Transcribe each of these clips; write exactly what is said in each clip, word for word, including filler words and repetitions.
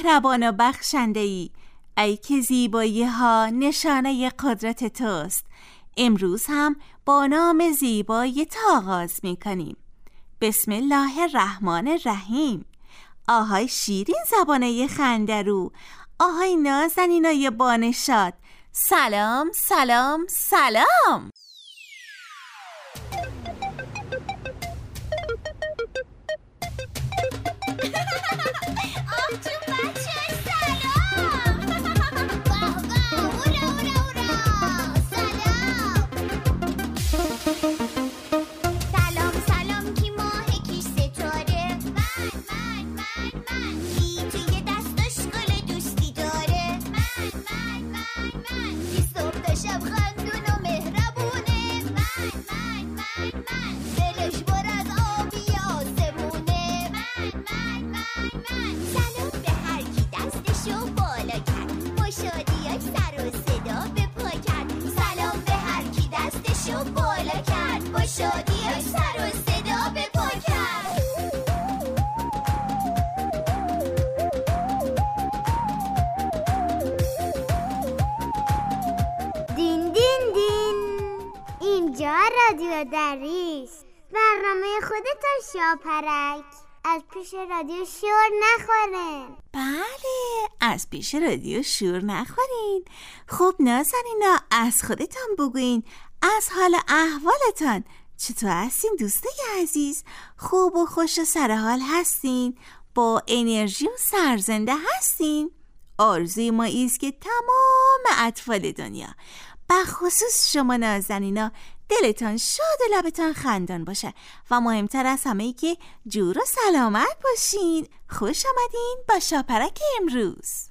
مهربان و بخشنده‌ای، ای که زیبایی ها نشانه قدرت توست. امروز هم با نام زیبای تو آغاز می کنیم. بسم الله الرحمن الرحیم. آهای شیرین زبانه خندرو، آهای نازنینای بانشاد، سلام سلام سلام. رادیو دریس، برنامه خودتو شاپرک. از پیش رادیو شور نخورن. بله، از پیش رادیو شور نخورین. خب نازنینا، از خودتان بگوین، از حال احوالتان چطور هستین دوستای عزیز؟ خوب و خوش و سرحال هستین؟ با انرژی و سرزنده هستین؟ آرزوی ما ایست که تمام اطفال دنیا، بخصوص شما نازنینا، دلتان شاد و لبتان خندان باشه و مهمتر از همه ای که جور و سلامت باشین. خوش آمدین با شاپرک امروز.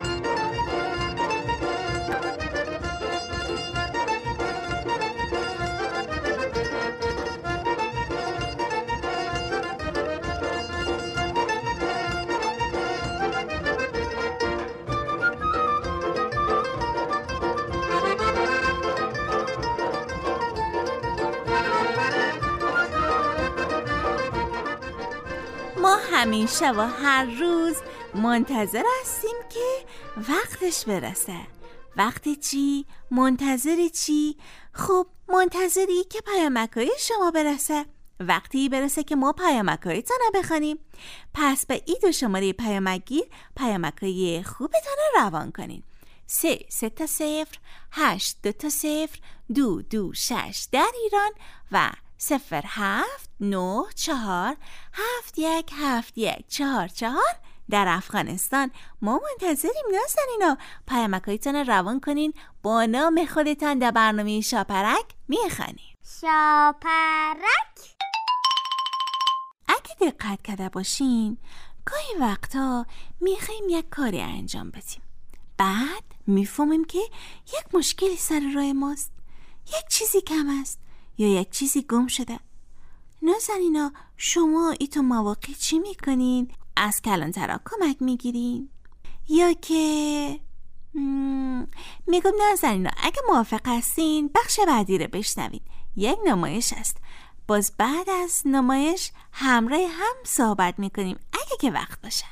ما همیشه و هر روز منتظر هستیم که وقتش برسه. وقت چی؟ منتظر چی؟ خب منتظری که پیامک‌های شما برسه. وقتی برسه که ما پیامک‌هایتان رو بخوانیم. پس به این دو شماره پیامک‌گیر پیامک‌های خوبتان رو روان کنین. سه سه تا صفر، هشت دو تا صفر، دو دو شش در ایران و صفر هفت نه چهار هفت یک هفت یک چهار چهار در افغانستان. ما منتظریم نازنینا، پیامک‌هایتان رو روان کنین، با نام خودتان در برنامه شاپرک میخوانیم. شاپرک. اگه دقت کرده باشین، گاهی وقتا میخوایم یک کاری انجام بدیم، بعد میفهمیم که یک مشکلی سر راه ماست، یک چیزی کم است یا یک چیزی گم شده. نازنینا، شما ای تو مواقع چی میکنین؟ از کلانترا کمک میگیرین؟ یا که میگم نازنینا، اگه موافق هستین بخش بعدی رو بشنوین. یک نمایش است، باز بعد از نمایش همراه هم صحبت میکنیم اگه که وقت باشه.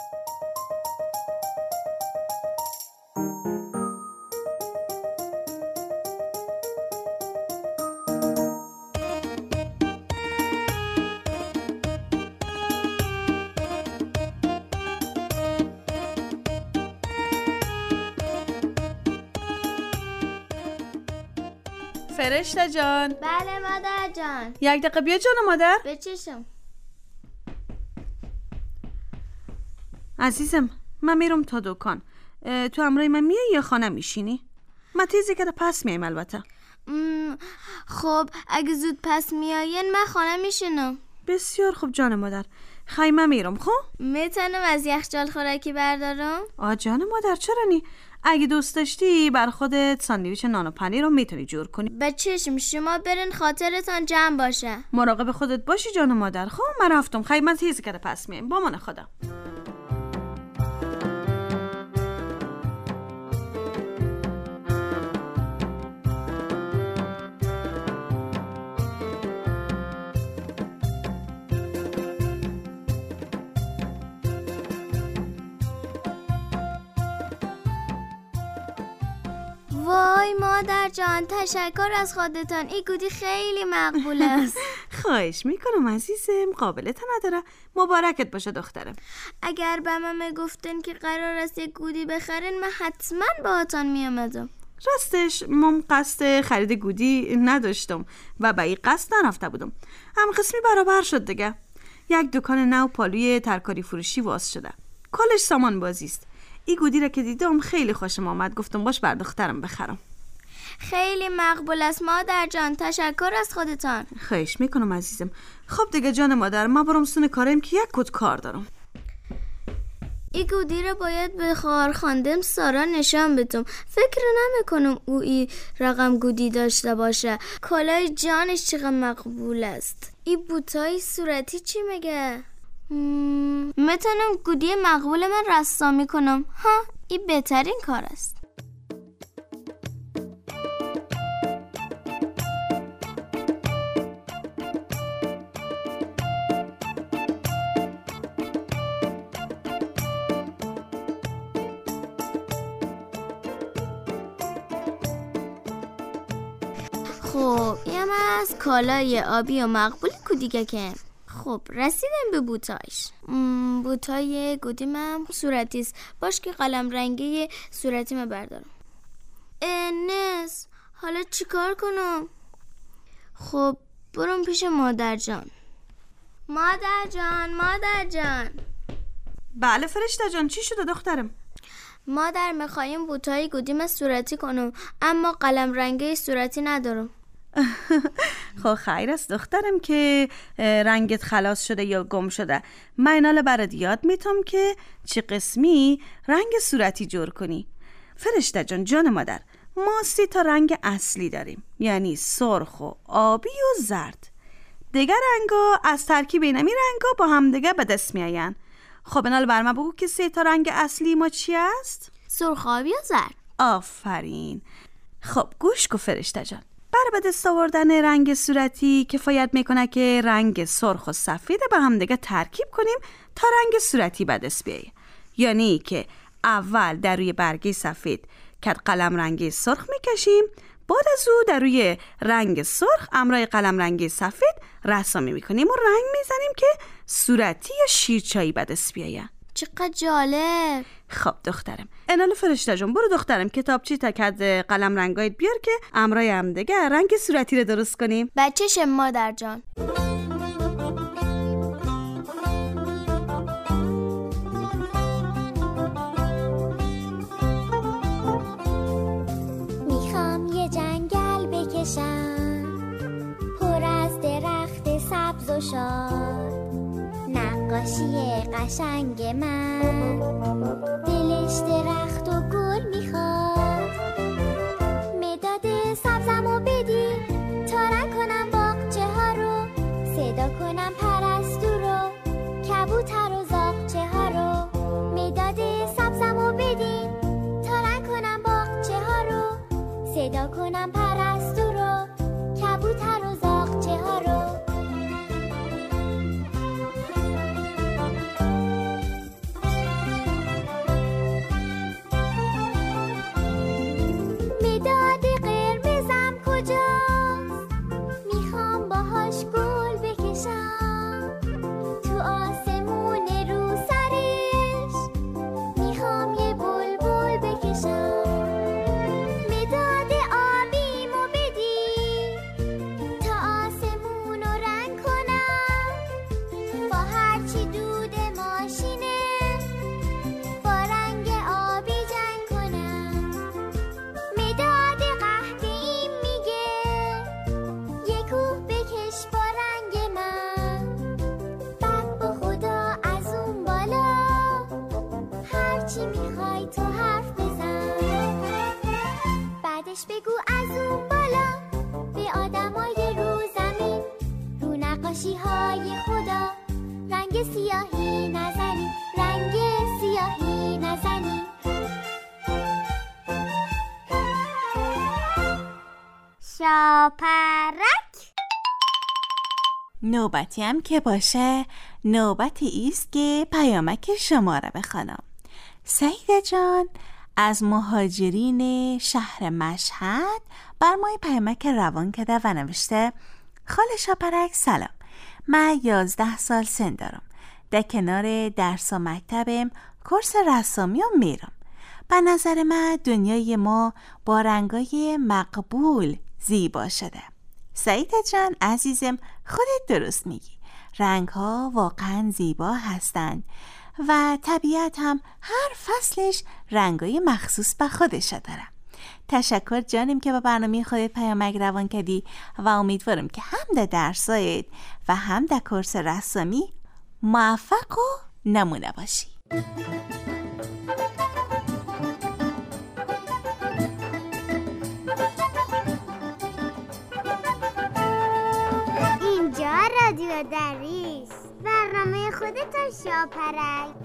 فرشته جان. بله مادر جان. یک دقیقه بیا جان مادر. به چشم. عزیزم، من میرم تا دکان. تو همراه من میای یا خانه میشینی؟ من تیزی که پس میایم البته. خب اگه زود پس میاین من خانه میشینم. بسیار خوب جان مادر. خیمه میرم. خب میتونم از یخچال خوراکی بردارم؟ آ جان مادر، چرا نی؟ اگه دوست داشتی بر خودت ساندویچ نان و پنیر رو میتونی جور کنی. به چشم، شما برین خاطرتان جمع باشه. مراقب خودت باشی جان مادر. خب من رفتم خیمه، تیزی که پس میایم. با من خدا. وای مادر جان، تشکر از خودتان، این گودی خیلی مقبول است. خواهش میکنم عزیزم، قابلت نداره. مبارکت باشه دخترم. اگر به من گفتن که قرار است یک گودی بخرین، من حتما باهاتان میامدم. راستش من قصد خرید گودی نداشتم و به این قصد نرفته بودم. هم قسمی برابر شد دیگه. یک دکان نو پالوی ترکاری فروشی واز شده، کلش سامان بازی است. این گودی را که دیدم خیلی خوشم آمد، گفتم باش بر دخترم بخرم. خیلی مقبول است مادر جان، تشکر از خودتان. خواهش میکنم عزیزم. خب دیگه جان مادر، ما برم سون کارم که یک کد کار دارم. این گودی رو باید به خواهر خاندم سارا نشان بدم. فکر نمیکنم او این رقم گودی داشته باشه. کلاه جانش چقدر مقبول است. این بوتای صورتی چی میگه؟ میتونم گودی مقبول من رسامی کنم. ها، این بهترین کار است. خب یم از کالای آبی و مقبول گودیگه که خب رسیدم به بوتایش. بوتای گودی من صورتی است. باش که قلم رنگی صورتی من بردارم. انس حالا چیکار کنم؟ خب برم پیش مادر جان. مادر جان مادر جان. بله فرشته جان، چی شده دخترم؟ مادر میخوایم بوتای گودی من صورتی کنم، اما قلم رنگی صورتی ندارم. خب خیر است دخترم که رنگت خلاص شده یا گم شده. من حالا برات یاد میتم که چه قسمی رنگ صورتی جور کنی. فرشته جان، جان مادر، ما سه تا رنگ اصلی داریم، یعنی سرخ و آبی و زرد. دیگر رنگا از ترکیب اینمی رنگا با هم دیگه به دست میاین. خب حالا بر من بگو که سه تا رنگ اصلی ما چی است؟ سرخ، آبی و زرد. آفرین. خب گوش کن فرشته جان، برای به دست آوردن رنگ صورتی کفایت میکنه که رنگ سرخ و سفید به هم دیگه ترکیب کنیم تا رنگ صورتی به دست بیایه. یعنی که اول در روی برگه سفید کد قلم رنگی سرخ میکشیم، بعد از او در روی رنگ سرخ امرای قلم رنگی سفید رسامی میکنیم و رنگ میزنیم که صورتی یا شیرچایی به دست بیایه. چقدر جالب. خب دخترم، انال فرشته جون، برو دخترم کتابچی تا کد قلم رنگایت بیار که امرای هم دیگه رنگ صورتی رو درست کنیم. بچه‌شم مادر جان. میخوام یه جنگل بکشم پر از درخت سبز و شاد، نقاشی قشنگ من دلش درخت و گل میخواد. مداد سبزمو بدی تا رنگ کنم باغچه ها رو، صدا کنم پرستو رو، کبوتر و زاغچه ها رو. مداد سبزمو بدی تا رنگ کنم باغچه ها رو، صدا کنم پرستو رو، کبوتر و زاغچه ها رو. بگو از اون بالا به آدمای رو زمین، رو نقاشی های خدا رنگ سیاهی نزنی، رنگ سیاهی نزنی. شاپرک. نوبتی هم که باشه، نوبتی است که پیامک شما را بخوانم. سعیده جان، از مهاجرین شهر مشهد بر ما پیامک روان کرده و نوشته: خاله شاپرک سلام، من یازده سال سن دارم. در کنار درس و مکتبم کورس رسامی رو میرم. به نظر من دنیای ما با رنگای مقبول زیبا شده. سعید جان عزیزم، خودت درست میگی. رنگ ها واقعا زیبا هستند و طبیعت هم هر فصلش رنگای مخصوص به خودش داره. تشکر جانم که با برنامه خودت پیامک روان کردی و امیدوارم که هم در درسایت و هم در کورس رسامی موفق و نمونه باشی. اینجا رادیو دریس، برنامه خودت شاپرک.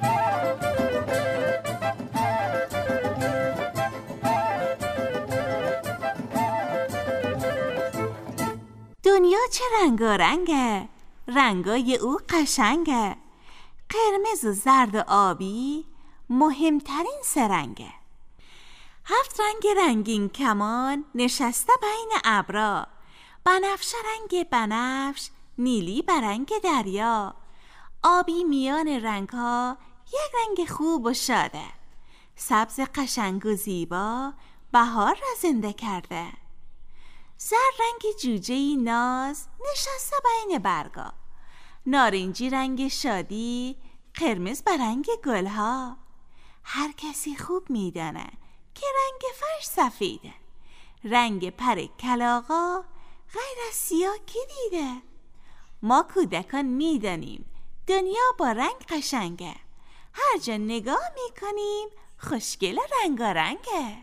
دنیا چه رنگارنگه، رنگای او قشنگه. قرمز و زرد و آبی مهمترین سرنگه. هفت رنگ رنگین کمان نشسته بین ابرا. بنفش رنگ بنفش، نیلی برنگ دریا. آبی میان رنگ ها یک رنگ خوب و شاده. سبز قشنگ و زیبا بهار را زنده کرده. زرد رنگ جوجه‌ای ناز نشسته بین برگا. نارنجی رنگ شادی، قرمز برنگ گلها. هر کسی خوب میدانه که رنگ فرش سفیده. رنگ پر کلاغا غیر از سیاه کی دیده؟ ما کودکان میدانیم دنیا با رنگ قشنگه. هر جا نگاه میکنیم خوشگل رنگارنگه.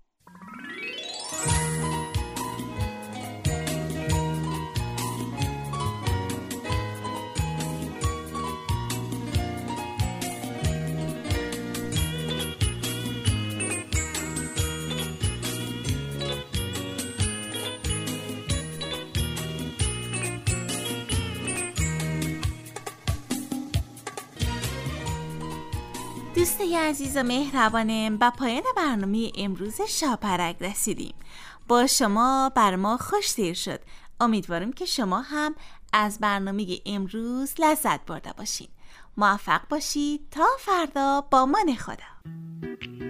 دوستای عزیز و مهربانم، به پایان برنامه امروز شاپرک رسیدیم. با شما بر ما خوش تیر شد. امیدوارم که شما هم از برنامه امروز لذت برده باشید. موفق باشید تا فردا با من خدا.